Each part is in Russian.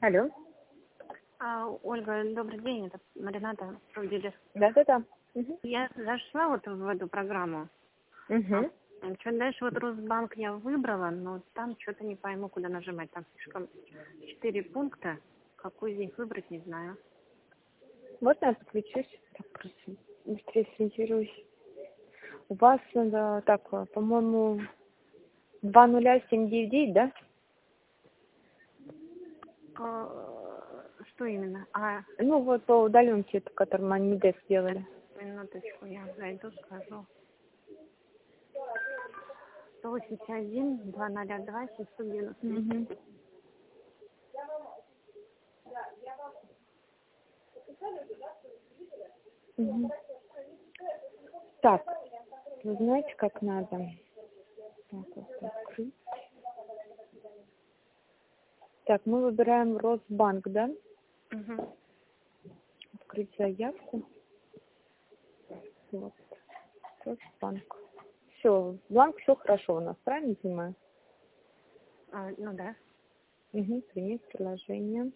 Алло. Ольга, добрый день, это Марината Провдилер. Да-да-да. Угу. Я зашла вот в эту программу. Угу. Что дальше вот Росбанк я выбрала, но там что-то не пойму, куда нажимать. Там слишком 4 пункта. Какой из них выбрать, не знаю. Можно я подключусь? Так, просто быстрее сориентируюсь. У вас, так, по-моему, 20799, да? Что именно? Ну, вот по удаленке, по которому они МИДЭС сделали. Минуточку, я зайду, скажу. 181 202 790. Угу. Угу. Так, вы знаете, как надо? Так, вот открыть. Так, мы выбираем Росбанк, да? Угу. Открыть заявку. Вот. Росбанк. Все, бланк, все хорошо у нас, правильно понимаю? Ну да. Угу, принять приложение.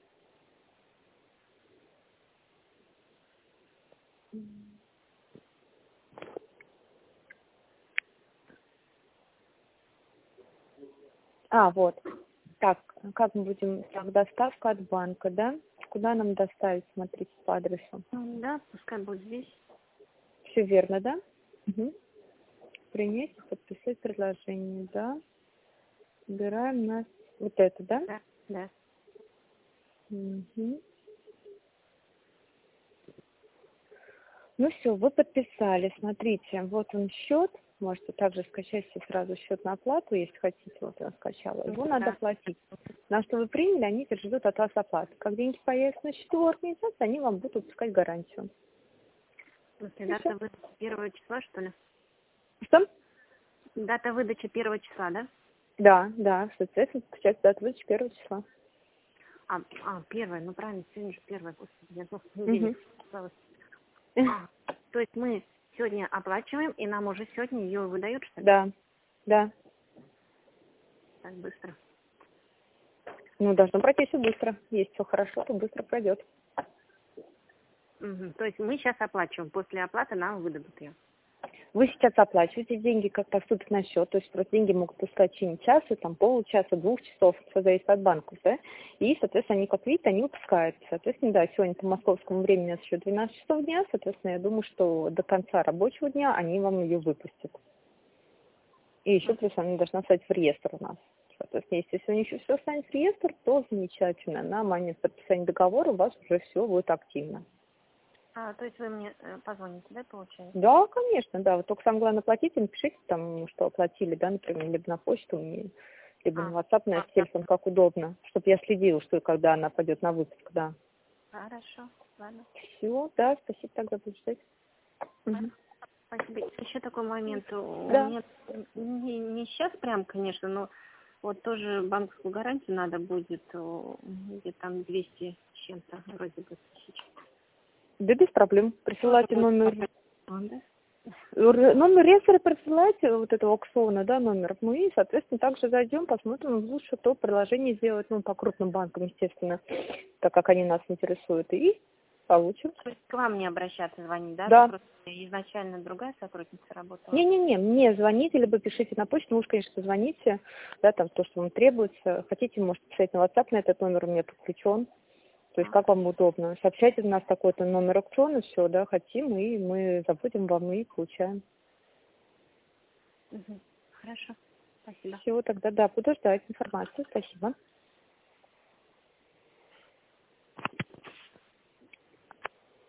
Вот. Так, как мы будем... Так, доставка от банка, да? Куда нам доставить, смотрите, по адресу? Да, пускай будет здесь. Все верно, да? Угу. Принять и подписать предложение, да? Убираем нас... Вот это, да? Да, да. Угу. Ну все, вы подписали. Смотрите, вот он счет. Можете также скачать себе сразу счет на оплату, если хотите. Вот я скачала. Его надо оплатить. На что вы приняли, они ждут от вас оплаты. Как деньги появятся на счету у организации, они вам будут выпускать гарантию. Дата выдачи 1 числа, что ли? Что? Дата выдачи 1 числа, да? Да, соответственно, скачать дату выдачи 1 числа. Первое, ну правильно, сегодня же первое, господи, я думала, Угу. неделя осталась. То есть мы сегодня оплачиваем, и нам уже сегодня ее выдают, что ли? Да. Так быстро. Ну, должно пройти все быстро. Если все хорошо, то быстро пройдет. Угу. То есть мы сейчас оплачиваем, после оплаты нам выдадут ее. Вы сейчас оплачиваете деньги, как поступят на счет, то есть просто деньги могут пускать в течение часа, там получаса, 2 часов, все зависит от банка, да, и, соответственно, они, как видите, они выпускаются. Соответственно, да, сегодня по московскому времени у нас еще 12 часов дня, соответственно, я думаю, что до конца рабочего дня они вам ее выпустят. И еще плюс она должна стать в реестр у нас. Соответственно, если сегодня еще все станет в реестр, то замечательно. На момент подписания договора у вас уже все будет активно. То есть вы мне позвоните, да, получается? Да, конечно, да. Вот только самое главное платите, напишите там, что оплатили, да, например, либо на почту мне, либо на WhatsApp, на этот телефон, как удобно, чтобы я следила, что и когда она пойдет на выпуск, да. Хорошо, ладно. Все, да, спасибо, тогда буду ждать. Угу. Спасибо. Еще такой момент. У Да. меня не сейчас прям, конечно, но вот тоже банковскую гарантию надо будет, где-то там 200 с чем-то, вроде бы, тысяч. Да без проблем. Присылайте номер. Да? Номер реестра присылайте, вот этого аукциона, да, номер. Ну и, соответственно, также зайдем, посмотрим, лучше то приложение сделать, ну, по крупным банкам, естественно, так как они нас интересуют, и получим. То есть к вам не обращаться, звонить, да? Да. Просто изначально другая сотрудница работала? Не-не-не, мне звоните, либо пишите на почту, муж, конечно, звоните, да, там то, что вам требуется. Хотите, можете писать на WhatsApp, на этот номер у меня подключен. То есть как вам удобно. Сообщайте у нас такой-то номер аукциона, все, да, хотим, и мы заводим вам и получаем. Угу. Хорошо, спасибо. Все, тогда, да, буду ждать информацию. Спасибо.